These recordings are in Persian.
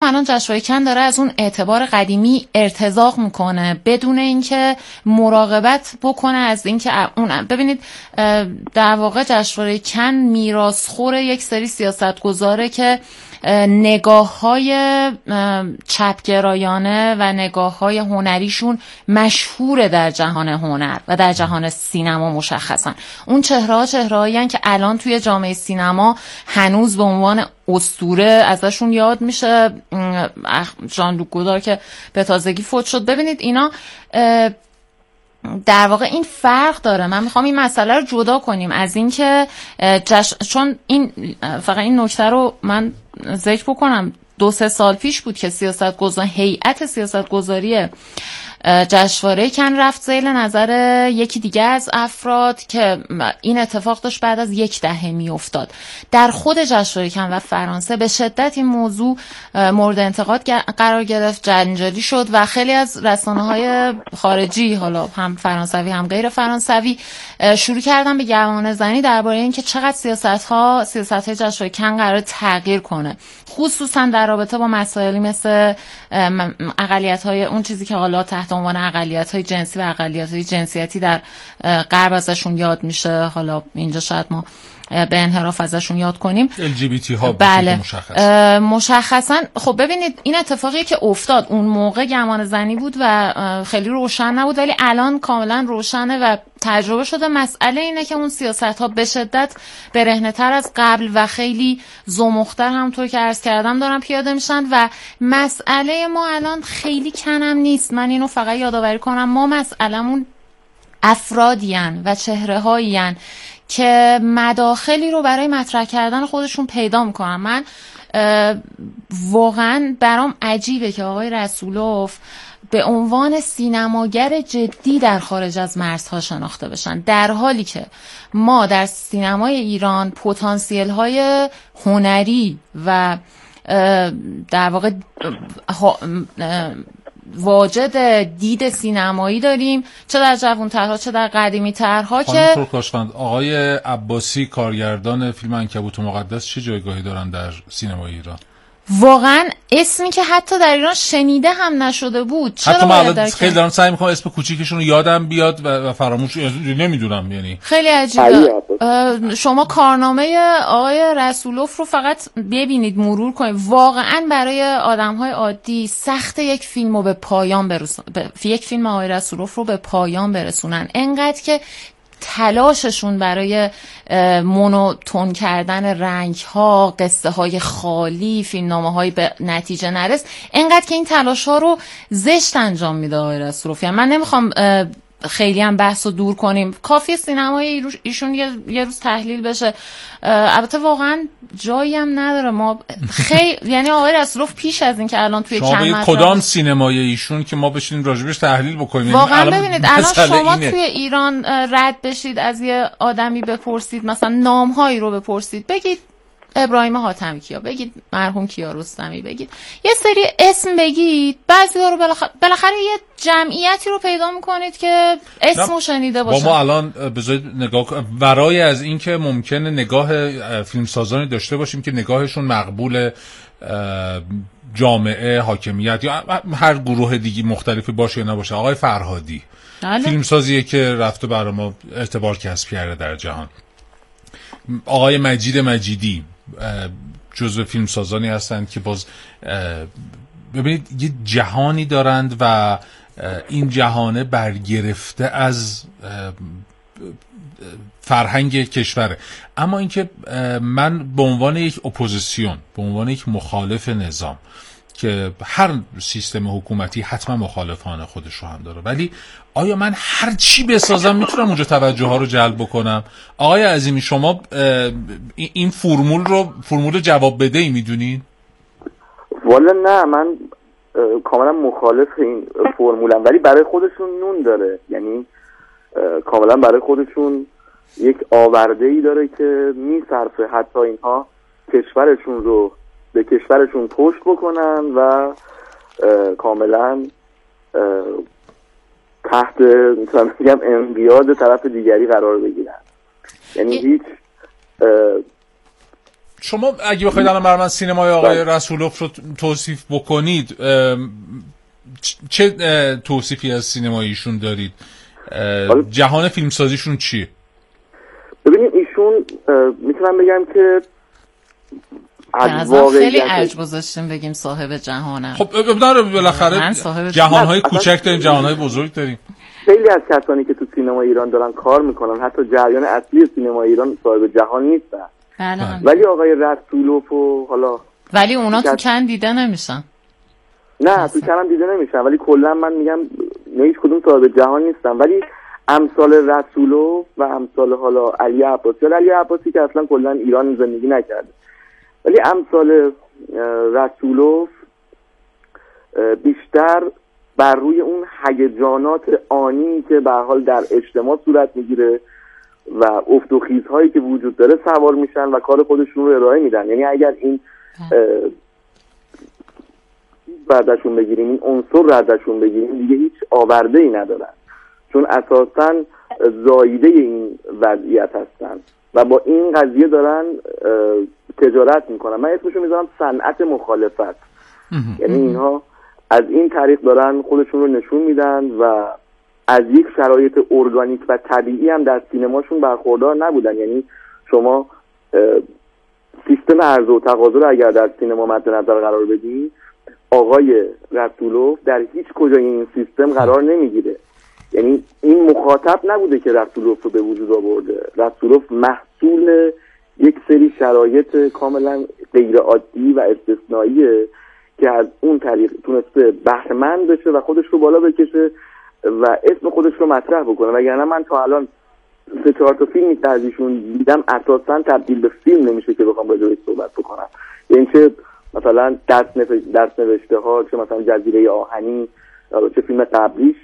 الان جشنواره کن داره از اون اعتبار قدیمی ارتزاق میکنه بدون اینکه مراقبت بکنه از اینکه اون ببینید در واقع جشنواره کن میراثخور یک سری سیاستگزاره که نگاه‌های چپگرایانه و نگاه‌های هنریشون مشهوره در جهان هنر و در جهان سینما مشخصا. اون چهره‌هایی که الان توی جامعه سینما هنوز به عنوان اسطوره ازشون یاد میشه. ژان لوک گودار که به تازگی فوت شد. ببینید اینا در واقع این فرق داره. من میخوام این مسئله رو جدا کنیم از این که چون این فقط این نکته رو من ذکر بکنم 2-3 سال پیش بود که هیئت سیاستگذاری جشنواره کن رفت زیر نظر یکی دیگه از افراد که این اتفاق داشت بعد از 10 دهه میافتاد. در خود جشنواره کن و فرانسه به شدت این موضوع مورد انتقاد قرار گرفت، جنجالی شد و خیلی از رسانه‌های خارجی، حالا هم فرانسوی هم غیر فرانسوی، شروع کردن به گمانه‌زنی درباره اینکه چقدر سیاست‌های جشنواره کن قرار تغییر کنه، خصوصا در رابطه با مسائلی مثل اقلیت‌های، اون چیزی که حالا تحت عنوان اقلیت‌های جنسی و اقلیت‌های جنسیتی در غرب ازشون یاد میشه. حالا اینجا شاید ما به انحراف ازشون یاد کنیم، LGBT ها. بله مشخصا. خب ببینید این اتفاقی که افتاد اون موقع گمان زنی بود و خیلی روشن نبود، ولی الان کاملا روشنه و تجربه شده. مسئله اینه که اون سیاست ها به شدت برهنه‌تر از قبل و خیلی زمختر همونطور که عرض کردم دارن پیاده میشن و مسئله ما الان خیلی کنم نیست. من اینو فقط یادآوری کنم، ما مسئله‌مون افرادیان و چهره‌هایین که مداخلی رو برای مطرح کردن خودشون پیدا میکنن. من واقعا برام عجیبه که آقای رسولوف به عنوان سینماگر جدی در خارج از مرزها شناخته بشن، در حالی که ما در سینمای ایران پتانسیل های هنری و در واقع واجد دید سینمایی داریم، چه در جوان‌ترها چه در قدیمی‌ترها. که ترکاشفند آقای عباسی کارگردان فیلم عنکبوت مقدس چه جایگاهی دارن در سینمای ایران؟ واقعا اسمی که حتی در ایران شنیده هم نشده بود. حتی من خیلی دارم سعی میکنم اسم کوچیکشون رو یادم بیاد و فراموش نمیدونم. یعنی خیلی عجیبه. شما کارنامه آقای رسولوف رو فقط ببینید، مرور کنید. واقعا برای آدم‌های عادی سخت یک فیلم رو به پایان برسونن، یک فیلم آقای رسولوف رو به پایان برسونن، انقدر که تلاششون برای مونوتون کردن رنگ‌ها، قصه‌های خالی، فیلمنامه‌های به نتیجه نرس، انقدر که این تلاش‌ها رو زشت انجام میده آقای رسولوف. من نمیخوام خیلی هم بحث رو دور کنیم، کافیه سینمای ایشون یه روز تحلیل بشه. البته واقعا جایی هم نداره. ما خیلی یعنی آقای رسولوف پیش از این که الان توی کدام سینمای ایشون که ما بشینیم راجبش تحلیل بکنیم. واقعا ببینید الان شما توی ایران رد بشید از یه آدمی بپرسید، مثلا نام‌هایی رو بپرسید، بگید ابراهیم حاتمی کیا، بگید مرحوم کیارستمی، بگید یه سری اسم بگید، بعضی‌ها رو بالاخره یه جمعیتی رو پیدا میکنید که اسمو شنیده باشه. ما الان بذارید نگاه برای از این که ممکنه نگاه فیلمسازانی داشته باشیم که نگاهشون مقبول جامعه، حاکمیت یا هر گروه دیگه مختلفی باشه یا نباشه. آقای فرهادی فیلمسازیه که رفته برای ما اعتبار کسب کرده در جهان. آقای مجید مجیدی جزو فیلمسازانی هستند که باز ببینید یه جهانی دارند و این جهانه برگرفته از فرهنگ کشوره. اما اینکه من به عنوان یک اپوزیسیون، به عنوان یک مخالف نظام که هر سیستم حکومتی حتما مخالفان خودش رو هم داره، ولی آیا من هر چی بسازم میتونم اونجا توجه ها رو جلب بکنم؟ آقای عظیمی شما این فرمول جواب بده ای میدونید؟ والا نه، من کاملا مخالف این فرمولم، ولی برای خودشون نون داره. یعنی کاملا برای خودشون یک آورده‌ای داره که میصرفه حتی اینها کشورشون رو به کشورشون پشت بکنن و کاملا تحت مثلا میگم انقیاد طرف دیگری قرار بگیرن. یعنی هیچ شما اگه بخواید الان برای من سینمای آقای رسولوف رو توصیف بکنید، چه توصیفی از سینماییشون دارید؟ جهان فیلمسازیشون چیه؟ ببینید ایشون میتونم بگم که خیلی عجب گذاشتیم بگیم صاحب جهانم. خب بالاخره جهانهای کوچک داریم، جهانهای بزرگ داریم. خیلی از کسانی که تو سینما ایران دارن کار میکنن حتی جریان اصلی سینما ایران صاحب جهان نیستن. ولی آقای رسولوف و حالا ولی اونا تو کن دیده نمیشن. نه تو کنم دیده نمیشن، ولی کلا من میگم نه هیچ کدوم صاحب جهان نیستن. ولی امثال رسولوف و امثال حالا علی عباسی که اصلا کلا ایران زندگی نکرده، ولی امثال رسولوف بیشتر بر روی اون هیجانات آنی که به هر حال در اجتماع صورت میگیره و افت و خیزهایی که وجود داره سوار میشن و کار خودشون رو ارائه میدن. یعنی اگر این بردشون بگیریم، این عنصر ردشون بگیریم، دیگه هیچ آورده ای ندارن، چون اساساً زایده این وضعیت هستن و با این قضیه دارن تجارت میکنن. من اسمشو میذارم صنعت مخالفت. یعنی اینها از این طریق دارن خودشون رو نشون میدن و از یک شرایط ارگانیک و طبیعی هم در سینماشون برخوردار نبودن. یعنی شما سیستم عرضه و تقاضا رو اگر در سینما مد نظر قرار بدید، آقای رسولوف در هیچ کجای این سیستم قرار نمیگیره. یعنی این مخاطب نبوده که رسولوف رو به وجود آورده. رسولوف محصول یک سری شرایط کاملا غیر عادی و استثنائیه که از اون طریق تونسته بهره‌مند بشه و خودش رو بالا بکشه و اسم خودش رو مطرح بکنه. وگرنه من تا الان 3-4 تا فیلمی که ازشون دیدم اساساً تبدیل به فیلم نمیشه که بخوام راجعش صحبت بکنم. یعنی چه مثلا دست نوشته ها، چه مثلا جزیره آهنی، چه فیلم قبلیش،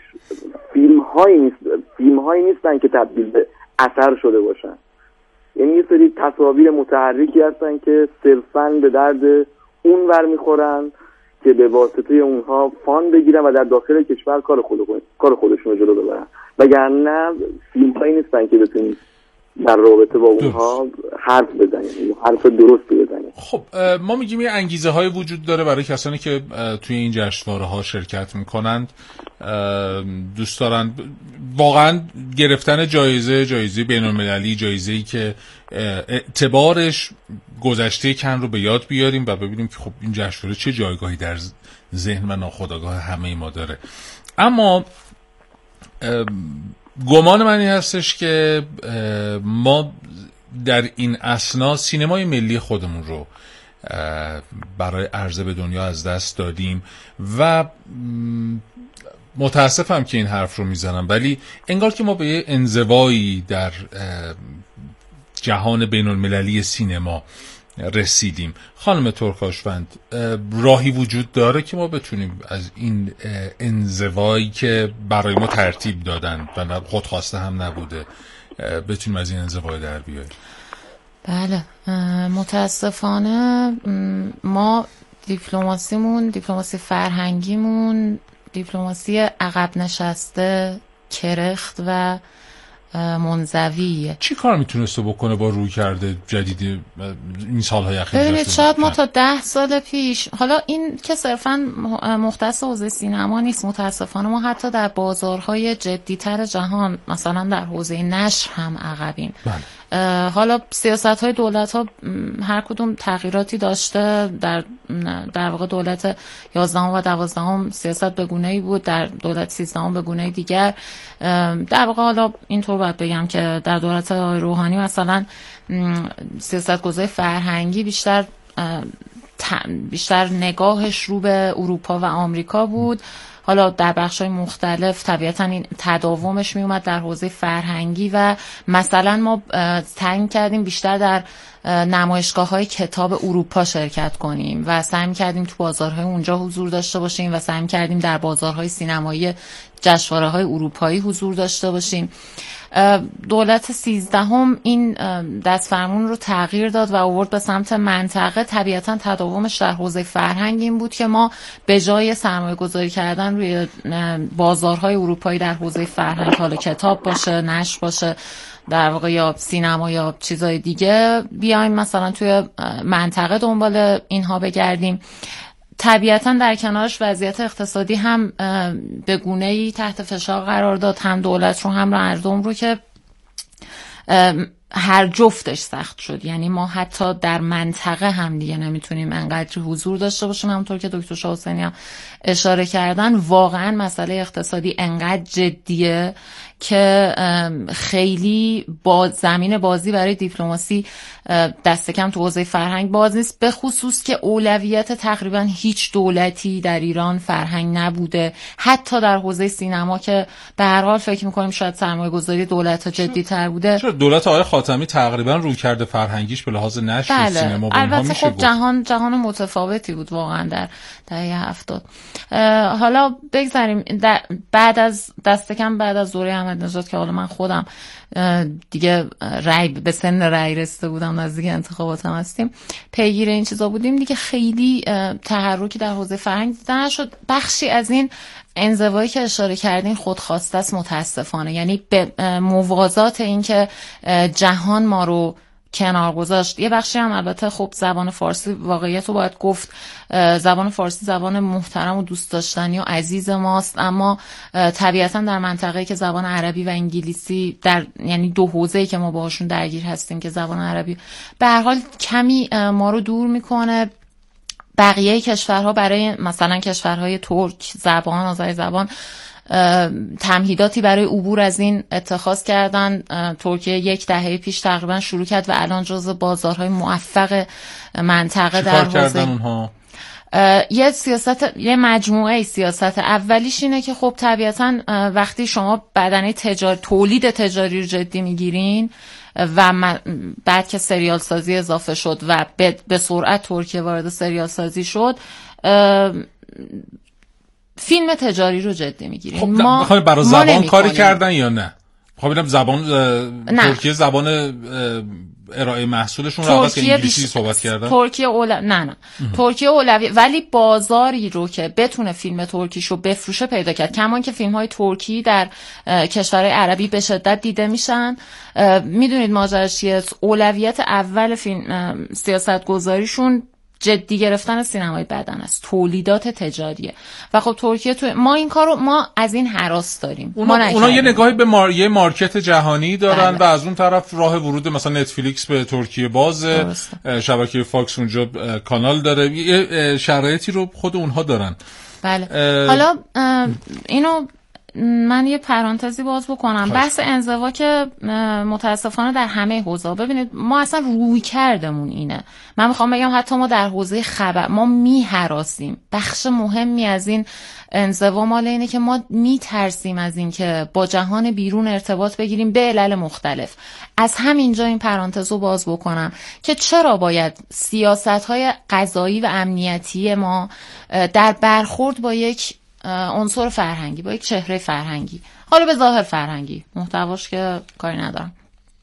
فیلم هایی نیستن که تبدیل به اثر شده باشن. یعنی یه سری تصاویر متحرکی هستن که صرفاً به درد اون ور میخورن که به واسطه اونها فان بگیرن و در داخل کشور کار خودشون رو جلو ببرن. وگرنه فیلم هایی نیستن که بتونید در رابطه با اونها حرف بزنیم، حرف درستی بزنیم. خب ما میگیم یه انگیزه های وجود داره برای کسانی که توی این جشنواره ها شرکت میکنند، دوست دارن واقعا گرفتن جایزه بین‌المللی، جایزه‌ای که اعتبارش گذشته کن رو به یاد بیاریم و ببینیم که خب این جشنواره چه جایگاهی در ذهن و ناخودآگاه همه ما داره. اما گمان من این هستش که ما در این اثنا سینمای ملی خودمون رو برای عرضه به دنیا از دست دادیم و متاسفم که این حرف رو میزنم، ولی انگار که ما به یه انزوایی در جهان بین المللی سینما رسیدیم. خانم ترکاشوند، راهی وجود داره که ما بتونیم از این انزوایی که برای ما ترتیب دادن و خودخواسته هم نبوده بتونیم از این انزوای در بیاییم؟ بله، متاسفانه ما دیپلماسی فرهنگیمون دیپلماسی عقب نشسته، کرخت و منزویه. چی کار میتونسته بکنه با روی کرده جدید این سالهای اخیر؟ ببینید شاید ما تا 10 سال پیش، حالا این که صرفاً مختص حوزه سینما نیست، متاسفانه ما حتی در بازارهای جدی‌تر جهان، مثلا در حوزه نشر هم عقبیم. حالا سیاست‌های دولت‌ها هر کدوم تغییراتی داشته. در واقع دولت 11 و 12 سیاست به گونه‌ای بود، در دولت 13 به گونه دیگر. در واقع حالا اینطور باید بگم که در دولت آقای روحانی مثلا سیاست‌گذاری فرهنگی بیشتر نگاهش رو به اروپا و آمریکا بود. حالا در بخش‌های مختلف طبیعتاً این تداومش می اومد در حوزه فرهنگی و مثلا ما سعی کردیم بیشتر در نمایشگاه‌های کتاب اروپا شرکت کنیم و سعی کردیم تو بازارهای اونجا حضور داشته باشیم و سعی کردیم در بازارهای سینمایی جشنواره‌های اروپایی حضور داشته باشیم. دولت 13 این دستفرمون رو تغییر داد و آورد به سمت منطقه. طبیعتاً تداومش در حوزه فرهنگ این بود که ما به جای سرمایه گذاری کردن مثلا روی بازارهای اروپایی در حوزه فرهنگ، حالا کتاب باشه، نشر باشه، در واقع یا سینما یا چیزای دیگه، بیایم مثلا توی منطقه دنبال اینها بگردیم. طبیعتا در کنارش وضعیت اقتصادی هم به گونه‌ای تحت فشار قرار داد، هم دولت رو هم مردم رو، که هر جفتش سخت شد. یعنی ما حتی در منطقه هم دیگه نمیتونیم انقدر حضور داشته باشیم. همونطور که دکتر شاه حسینی هم اشاره کردن، واقعا مسئله اقتصادی انقدر جدیه که خیلی زمین بازی برای دیپلماسی دست کم تو حوزه فرهنگ باز نیست، به خصوص که اولویت تقریبا هیچ دولتی در ایران فرهنگ نبوده. حتی در حوزه سینما که به هر حال فکر می‌کنیم شاید سرمایه‌گذاری دولت‌ها جدی‌تر بوده. چرا دولت آقای خاتمی تقریبا رویکرد فرهنگی به لحاظ نشر سینما با اینها میشه خب جهان متفاوتی بود واقعا در دهه 70. حالا بگذاریم بعد از دوره احمدی نژاد که حالا من خودم دیگه به سن رأی رسیده بودم، نزدیک انتخابات هم هستیم، پیگیر این چیزا بودیم دیگه، خیلی تحرکی در حوزه فرهنگ دیده نشد. بخشی از این انزوایی که اشاره کردین خودخواسته است متاسفانه، یعنی به موازات این که جهان ما رو کنار گذاشت. یه بخشی هم البته خب زبان فارسی، واقعیت رو باید گفت، زبان فارسی زبان محترم و دوست داشتنی و عزیز ماست، اما طبیعتا در منطقه‌ای که زبان عربی و انگلیسی یعنی دو حوزه‌ای که ما باهاشون درگیر هستیم که زبان عربی به هر حال کمی ما رو دور میکنه. بقیه کشورها برای مثلا کشورهای ترک زبان، آذری زبان تمهیداتی برای عبور از این اتخاذ کردن. ترکیه 10 دهه پیش تقریبا شروع کرد و الان جزو بازارهای موفق منطقه در حوزه اونها یه مجموعه سیاست. اولیش اینه که خب طبیعتا وقتی شما بدنه تولید تجاری رو جدی میگیرین و بعد که سریال سازی اضافه شد و به سرعت ترکیه وارد سریال سازی شد، فیلم تجاری رو جدی میگیریم. خب ما برای زبان کاری کردن یا نه؟ خب ببینم زبان ترکیه زبان ارائه محصولشون رو عوض که انگلیسی صحبت کردن. ترکیه اولویه، ولی بازاری رو که بتونه فیلم ترکیشو بفروشه پیدا کرد. کمان که فیلم‌های ترکی در کشورهای عربی به شدت دیده میشن. میدونید ماجراش چیه؟ اولویت اول فیلم سیاست‌گذاریشون جدی گرفتن سینمای بدن است، تولیدات تجاریه. و خب ترکیه ما این کارو ما از این هراس داریم. اونا یه نگاهی به یه مارکت جهانی دارن و از اون طرف راه ورود مثلا نتفلیکس به ترکیه بازه، شبکه فاکس اونجا کانال داره، یه شرایطی رو خود اونها دارن. بله. حالا اینو من یه پرانتزی باز بکنم. بحث انزوا که متاسفانه در همه حوزه‌ها، ببینید ما اصلا روی کردمون اینه. من میخوام بگم حتی ما در حوزه خبر ما میهراسیم. بخش مهمی از این انزوا مال اینه که ما میترسیم از این که با جهان بیرون ارتباط بگیریم به علل مختلف. از همینجا این پرانتز رو باز بکنم که چرا باید سیاست‌های قضایی و امنیتی ما در برخورد با یک عنصر فرهنگی، با یک چهره فرهنگی، حالا به ظاهر فرهنگی، محتواش که کاری ندارم،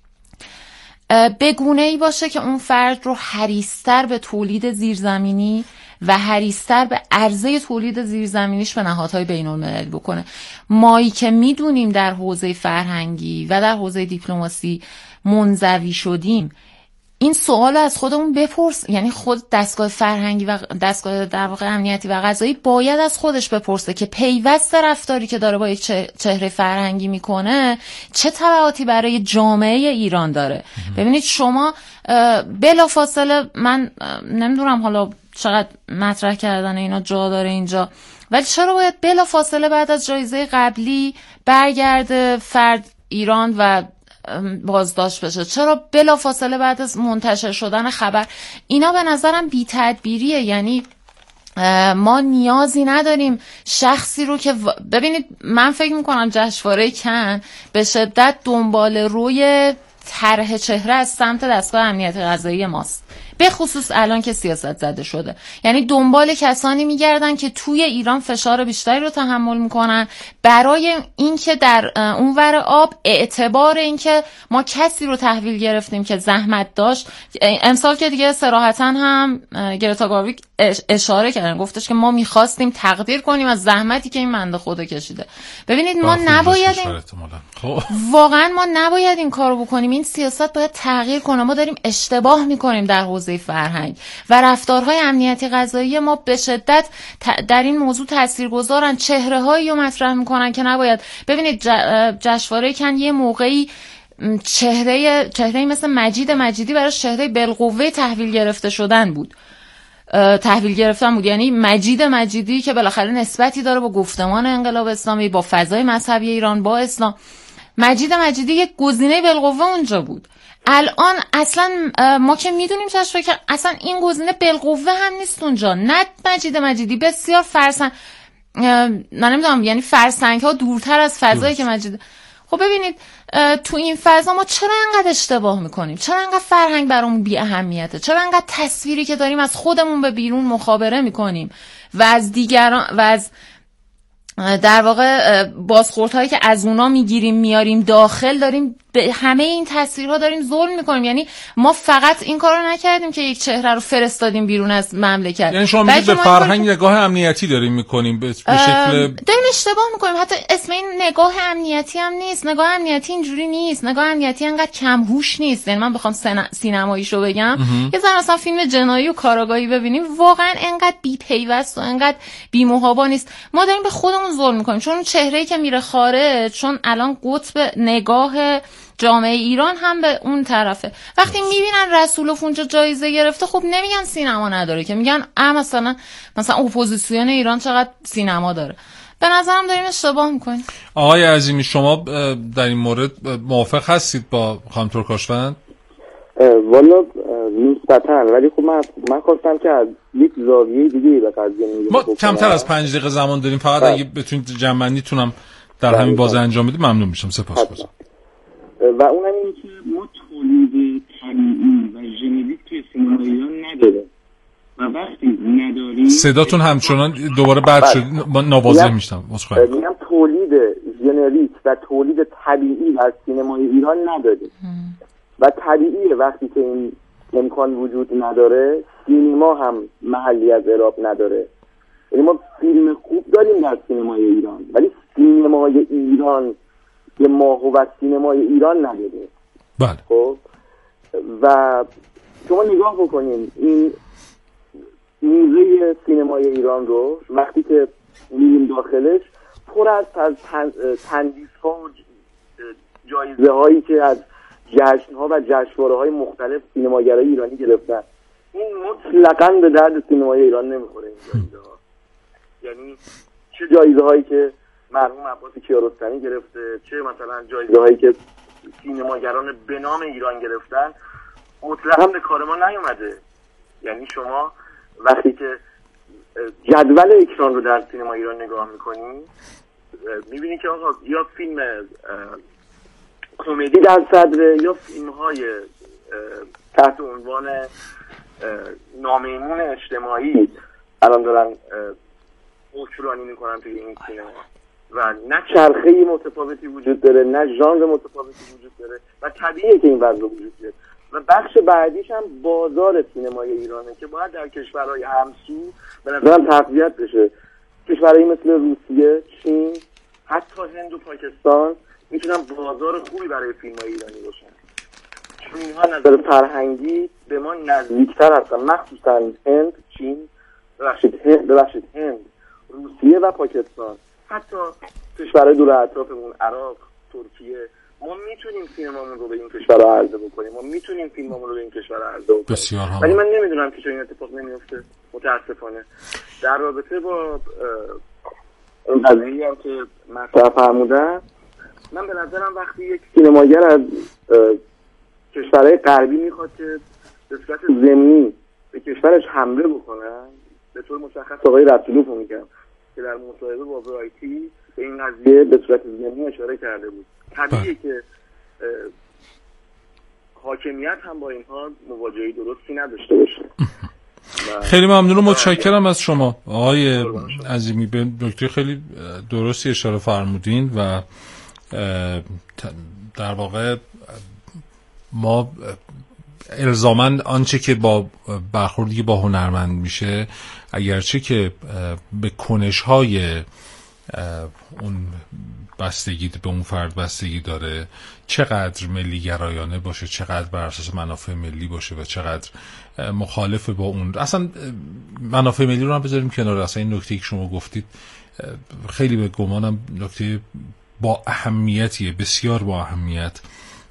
به گونه‌ای باشه که اون فرد رو حریص‌تر به تولید زیرزمینی و حریص‌تر به عرضه تولید زیرزمینیش به نهادهای بین‌المللی بکنه. مایی که میدونیم در حوزه فرهنگی و در حوزه دیپلماسی منزوی شدیم، این سوال از خودمون بپرس. یعنی خود دستگاه فرهنگی و دستگاه در واقع امنیتی و قضایی باید از خودش بپرسه که پیوست رفتاری که داره با یک چهره فرهنگی میکنه چه تبعاتی برای جامعه ایران داره. ببینید شما بلافاصله، من نمیدونم حالا چقدر مطرح کردن اینا جا داره اینجا، ولی چرا باید بلافاصله بعد از جایزه قبلی برگرده فرد ایران و بازداشت بشه؟ چرا بلافاصله بعد از منتشر شدن خبر؟ اینا به نظرم بی تدبیریه. یعنی ما نیازی نداریم شخصی رو که ببینید، من فکر میکنم جشنواره کن به شدت دنبال روی طرح چهره از سمت دستگاه امنیت قضایی ماست. به خصوص الان که سیاست زده شده. یعنی دنبال کسانی میگردن که توی ایران فشار بیشتری رو تحمل میکنن برای اینکه در اونور آب اعتبار اینکه ما کسی رو تحویل گرفتیم که زحمت داشت. امسال که دیگه صراحتاً هم گرتا گارویک اشاره کردن، گفتش که ما میخواستیم تقدیر کنیم از زحمتی که این بنده خدا کشیده. ببینید ما نباید واقعا ما نباید این کارو بکنیم. این سیاست باید تغییر کنه. ما داریم اشتباه میکنیم در حوزه فرهنگ و رفتارهای امنیتی قضایی ما به شدت در این موضوع تاثیرگذارن. چهره‌هایی رو مطرح میکنن که نباید. ببینید جشنواره کن یه موقعی چهره مثل مجید مجیدی برای چهره بالقوه تحویل گرفتن بود. یعنی مجید مجیدی که بالاخره نسبتی داره با گفتمان انقلاب اسلامی، با فضای مذهبی ایران، با اسلام. مجید مجیدی یک گزینه بالقوه اونجا بود. الان اصلا ما که میدونیم چشم که اصلا این گزینه بالقوه هم نیست اونجا. نه مجید مجیدی بسیار فرسنگ، نمیدونم یعنی فرسنگ ها دورتر از فضایی که مجید. خب ببینید تو این فضا ما چرا انقدر اشتباه میکنیم؟ چرا انقدر فرهنگ برامون بی اهمیته؟ چرا انقدر تصویری که داریم از خودمون به بیرون مخابره میکنیم و از دیگران و از در واقع بازخوردهایی که از اونا میگیریم میاریم داخل، داریم به همه این تصویرها داریم ظلم میکنیم. یعنی ما فقط این کارو نکردیم که یک چهره رو فرستادیم بیرون از مملکت. یعنی شما میگید به فرهنگ نگاه امنیتی داریم میکنیم به شکل داریم اشتباه میکنیم. حتی اسم این نگاه امنیتی هم نیست. نگاه امنیتی اینجوری نیست. نگاه امنیتی انقدر کم هوش نیست. یعنی من بخوام سینماییشو بگم یه ذره مثلا فیلم جنایی و کاراگاهی ببینیم واقعا انقدر بی پیوست و انقدر بی محابا نیست. ما داریم به خودمون ظلم میکنیم چون اون چهره‌ای که میره خارج، چون الان قطب نگاه جامعه ایران هم به اون طرفه. وقتی میبینن رسولوف اونجا جایزه گرفته، خب نمیگن سینما نداره، که میگن مثلا اپوزیسیون ایران چقدر سینما داره. به نظرم داریم اشتباه میکنیم. آقای عظیمی شما در این مورد موافق هستید با خانم ترکاشفند؟ والا نسبتاً، ولی خب من خواستم که از یک زاویه دیگه به قضیه ما کمتر از 5 دقیقه زمان داریم، فقط اگه بتونید جمع‌بندیتونم در همین بازه انجام بدید ممنون میشم. سپاسگزارم. و اونم این که ما تولید طبیعی و ژنریک توی سینما ایران نداره و وقتی نداریم صداتون همچنان دوباره بد شد، ناواضح میشم. میگم تولید ژنریک و تولید طبیعی از سینمای ایران نداریم و طبیعیه وقتی که این امکان وجود نداره سینما هم محلی از اعراب نداره. یعنی ما فیلم خوب داریم در سینمای ایران ولی سینمای ایران یه ماهو سینمای ایران نداره. بله. خب و شما نگاه بکنین این موزه سینمای ایران رو وقتی که میریم داخلش پر از تندیس‌ها و جایزه هایی که از جشن‌ها و جشنواره‌های مختلف سینماگرای ایرانی گرفتن. این مطلقاً به درد سینمای ایران نمیخوره این جایزه‌ها. یعنی چه جایزه هایی که مرحوم عباس کیارستمی گرفته، چه مثلا جایزه هایی که سینماگران به نام ایران گرفتن، مطلقاً به کار ما نیومده. یعنی شما وقتی که جدول اکران رو در سینما ایران نگاه میکنی میبینی که آقا یا فیلم کمدی در صدره یا فیلم های تحت عنوان نامیمون اجتماعی الان دارن حکمرانی میکنن توی این سینما و نه چرخه‌ای متفاوتی وجود داره نه ژانر متفاوتی وجود داره و طبیعیه که این وضع وجود داره. و بخش بعدیش هم بازار سینمای ایرانه که باید در کشورهای همسو به نظرم تقویت بشه. کشورهایی مثل روسیه، چین، حتی هند و پاکستان میتونن بازار خوبی برای فیلم‌های ایرانی باشن چون اینها نظر فرهنگی به ما نزدیکتر هستن، مخصوصا هند، چین، هند، روسیه و پاکستان، حتی کشورهای دور اطرافمون، عراق، ترکیه. ما میتونیم سینمامون رو به این کشورها عرضه بکنیم، ما میتونیم فیلمامون رو به این کشورها عرضه بکنیم، ولی من نمیدونم که چرا این اتفاق نمیفته متاسفانه. در رابطه با این قضیه‌ای هم که مطرح فرمودن، من به نظرم وقتی یک سینماگر از کشورهای غربی میخواد که به صورت ضمنی به کشورش حمله بکنه، به طور مشخص آقای رسولوف رو میگم که در مصاحبه با ورایتی به این قضیه به صورت ضمنی اشاره کرده بود. طبیعیه که حاکمیت هم با اینها مواجهه درستی نداشته باشه. خیلی ممنونم، متشکرم از شما آقای عظیمی. به دکتر خیلی درستی اشاره فرمودین و در واقع ما الزاماً آنچه که با برخوردی با هنرمند میشه، اگرچه که به کنش‌های اون بستگی به اون فرد بستگی داره، چقدر ملی گرایانه باشه، چقدر بر اساس منافع ملی باشه و چقدر مخالف با اون، اصلا منافع ملی رو هم بذاریم کنار. اصلا این نکته که شما گفتید خیلی به گمانم نکته با اهمیتیه، بسیار با اهمیت.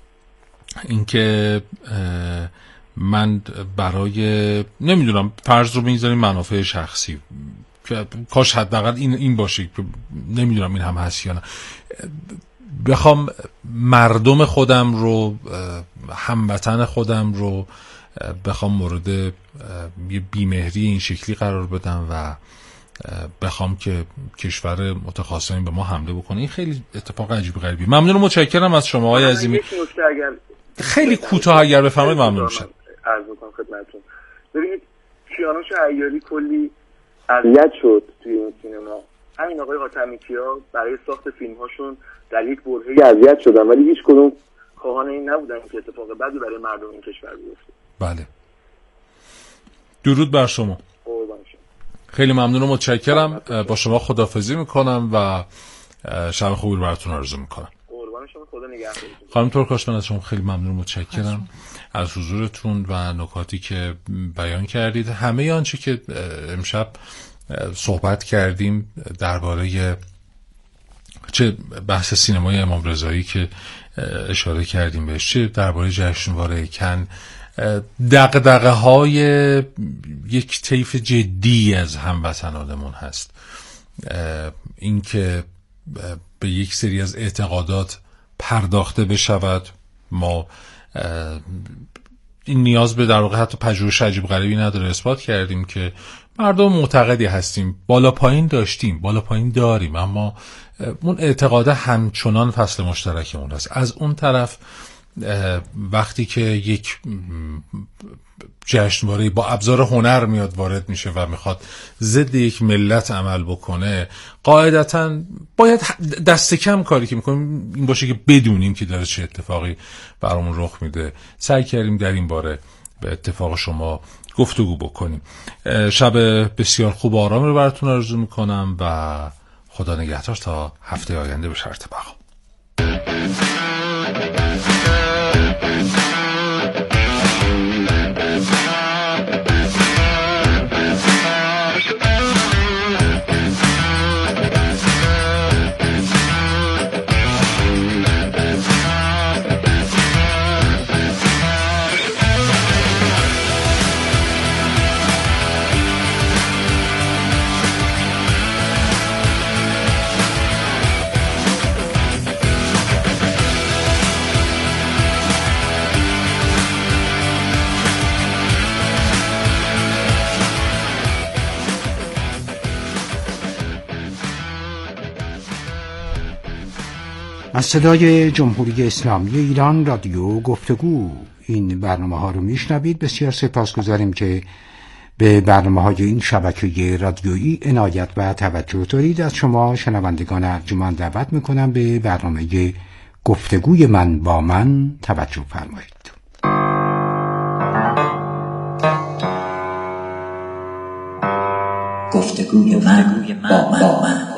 اینکه من برای نمیدونم فرض رو میذاریم منافع شخصی، کاش حداقل این باشه، نمیدونم این هم هست یا نه، بخوام مردم خودم رو، هموطن خودم رو بخوام مورد یه بیمهری این شکلی قرار بدم و بخوام که کشور متخاصمین به ما حمله بکنه، این خیلی اتفاق عجیب غریبی. ممنونم، متشکرم از شما آقای عظیمی. خیلی کوتاه اگر بفرمایید ممنون میشم. عرض می‌کنم خدمتتون. ببینید کیانوش عیاری کلی اذیت شد توی این سینما. همین آقای حاتمیکیا برای ساخت فیلم‌هاشون در یک برهه‌ای اذیت شدن، ولی هیچ کدوم خواهان این نبودن که اتفاق بدی برای مردم این کشور بیفته. بله. درود بر شما. قربان شما. خیلی ممنون و متشکرم. با شما خداحافظی میکنم و شب خوبی رو براتون آرزو میکنم. قربان شما، خدا نگهدارتون. خانم ترکاشمن از شما خیلی ممنون و متشکرم از حضورتون و نکاتی که بیان کردید. همه آنچه که امشب صحبت کردیم درباره چه بحث سینمای امام رضایی که اشاره کردیم بهش، چه درباره جشنواره کن، دغدغه های یک طیف جدی از هموطنانمون هست. اینکه به یک سری از اعتقادات پرداخته بشود، ما این نیاز به در واقع حتی پژوهش عجیب غریبی نداره. اثبات کردیم که مردم معتقدی هستیم، بالا پایین داشتیم، بالا پایین داریم، اما اون اعتقاده همچنان فصل مشترکمون هست. از اون طرف وقتی که یک جشنواره با ابزار هنر میاد وارد میشه و میخواد ضد یک ملت عمل بکنه، قاعدتاً باید دست کم کاری که میکنیم این باشه که بدونیم که داره چه اتفاقی برامون رخ میده. سعی کردیم در این باره به اتفاق شما گفتگو بکنیم. شب بسیار خوب و آرامی رو براتون آرزو میکنم و خدا نگهدار تا هفته آینده به شرط بقا. از صدای جمهوری اسلامی ایران رادیو گفتگو این برنامه ها رو میشنوید. بسیار سپاسگزاریم که به برنامه های این شبکه رادیویی عنایت و توجه دارید. از شما شنوندگان ارجمند دعوت میکنم به برنامه گفتگوی من با من توجه فرمایید. گفتگوی من با من.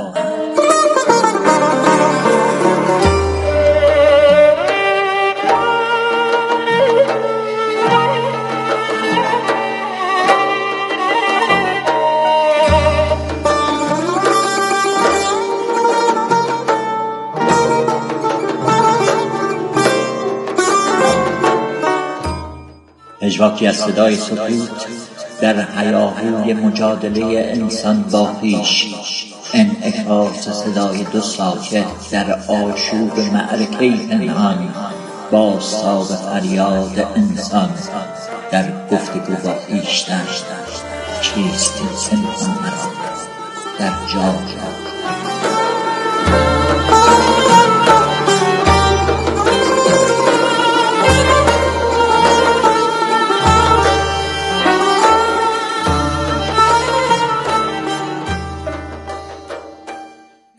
پژواکی از صدای سکوت در هیاهوی مجادله انسان با خویش، انعکاس صدای دو ساکت در آشوب معرکه پنهان، بازتاب فریاد انسان در گفتگو با خویشتن. چیست این سنتان مرا در جا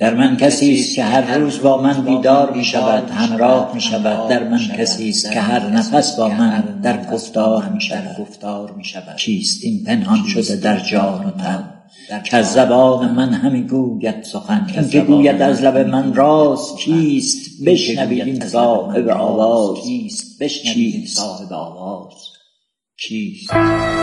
در من کسی است که هر روز با من بیدار می شود، همراه می شود. در من کسی است که هر نفس با من در گفتار می شود. چیست این پنهان شده در جان و تن که از زبان من همی گوید سخن؟ این که گوید از لب من راست کیست؟ بشنوید این صاحب آواز کیست؟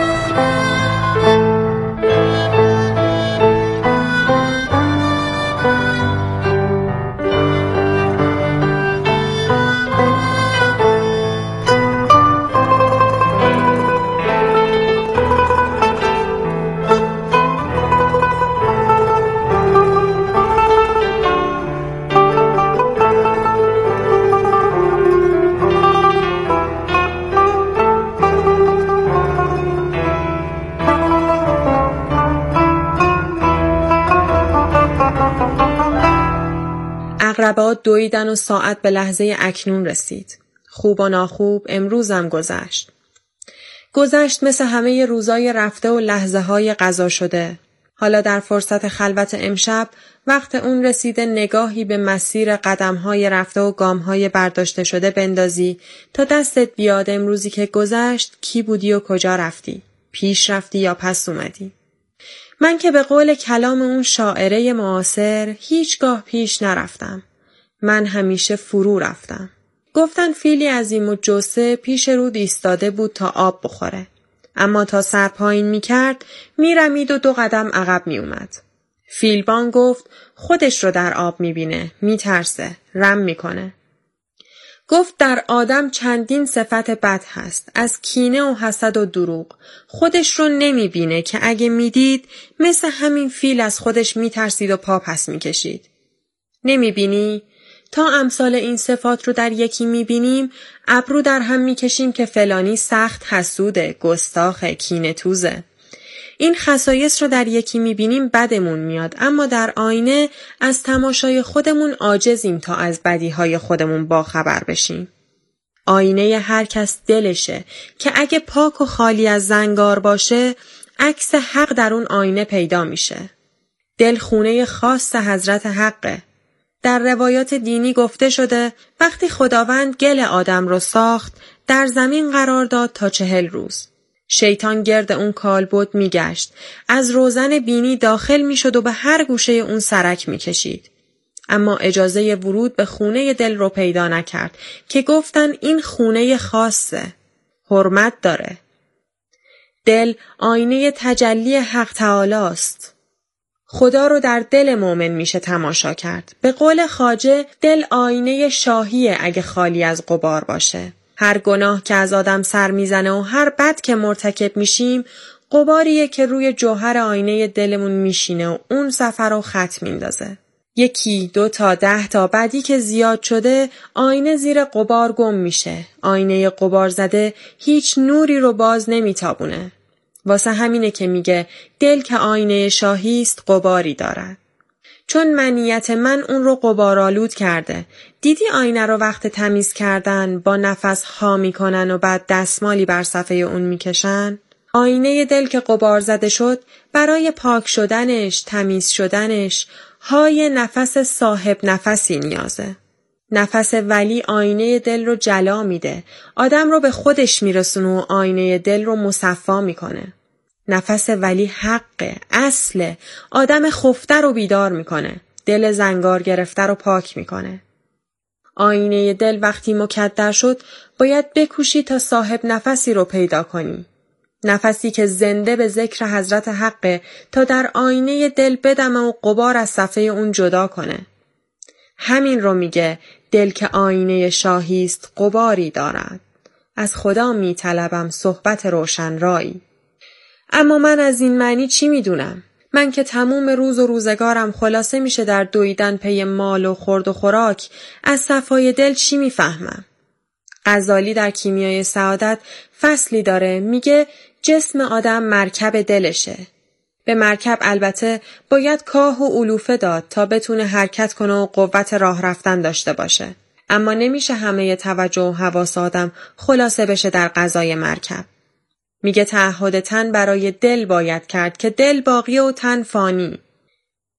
عقربات دویدن و ساعت به لحظه اکنون رسید. خوب و ناخوب امروزم گذشت مثل همه روزای رفته و لحظه های قضا شده. حالا در فرصت خلوت امشب وقت اون رسیده نگاهی به مسیر قدمهای رفته و گامهای برداشته شده بندازی تا دستت بیاد امروزی که گذشت کی بودی و کجا رفتی؟ پیش رفتی یا پس اومدی؟ من که به قول کلام اون شاعره معاصر هیچگاه پیش نرفتم. من همیشه فرو رفتم. گفتن فیلی عظیم و جثه پیش رود ایستاده بود تا آب بخوره. اما تا سر پایین میکرد میرمید و 2 قدم عقب میومد. فیلبان گفت خودش رو در آب میبینه، میترسه، رم میکنه. گفت در آدم چندین صفت بد هست، از کینه و حسد و دروغ. خودش رو نمیبینه که اگه میدید مثل همین فیل از خودش میترسید و پا پس میکشید. نمیبینی؟ تا امثال این صفات رو در یکی میبینیم ابرو در هم میکشیم که فلانی سخت حسوده، گستاخه، کینه توزه. این خصایص رو در یکی میبینیم بدمون میاد، اما در آینه از تماشای خودمون عاجزیم تا از بدیهای خودمون باخبر بشیم. آینه هر کس دلشه که اگه پاک و خالی از زنگار باشه عکس حق در اون آینه پیدا میشه. دل خونه خاص حضرت حقه. در روایات دینی گفته شده وقتی خداوند گل آدم رو ساخت در زمین قرار داد تا 40 روز. شیطان گرد اون کالبد میگشت، از روزن بینی داخل میشد و به هر گوشه اون سرک میکشید. اما اجازه ورود به خونه دل رو پیدا نکرد که گفتن این خونه خاصه، حرمت داره. دل آینه تجلی حق تعالی است. خدا رو در دل مؤمن میشه تماشا کرد. به قول خواجه دل آینه شاهیه اگه خالی از غبار باشه. هر گناه که از آدم سر میزنه و هر بد که مرتکب میشیم غباریه که روی جوهر آینه دلمون میشینه و اون سفر رو خط میندازه. 1 2 تا 10 تا بعدی که زیاد شده آینه زیر غبار گم میشه. آینه غبار زده هیچ نوری رو باز نمیتابونه. واسه همینه که میگه دل که آینه شاهی است غباری دارد. چون منیت من اون رو غبارآلود کرده. دیدی آینه رو وقت تمیز کردن با نفس ها میکنن و بعد دستمالی بر صفحه اون میکشن؟ آینه دل که غبار زده شد برای پاک شدنش، تمیز شدنش های نفس صاحب نفسی نیازه. نفس ولی آینه دل رو جلا میده. آدم رو به خودش میرسونه و آینه دل رو مصفا میکنه. نفس ولی حقه، اصله. آدم خفته رو بیدار میکنه. دل زنگار گرفته رو پاک میکنه. آینه دل وقتی مکدر شد باید بکوشی تا صاحب نفسی رو پیدا کنی. نفسی که زنده به ذکر حضرت حقه تا در آینه دل بدمه و غبار از صفحه اون جدا کنه. همین رو میگه دل که آینه شاهی است غباری دارد. از خدا میطلبم صحبت روشن رایی. اما من از این معنی چی میدونم؟ من که تموم روز و روزگارم خلاصه میشه در دویدن پی مال و خورد و خوراک، از صفای دل چی میفهمم؟ غزالی در کیمیای سعادت فصلی داره میگه جسم آدم مرکب دلشه. به مرکب البته باید کاه و علوفه داد تا بتونه حرکت کنه و قوت راه رفتن داشته باشه. اما نمیشه همه توجه و حواس آدم خلاصه بشه در غذای مرکب. میگه تعهد تن برای دل باید کرد که دل باقی و تن فانی.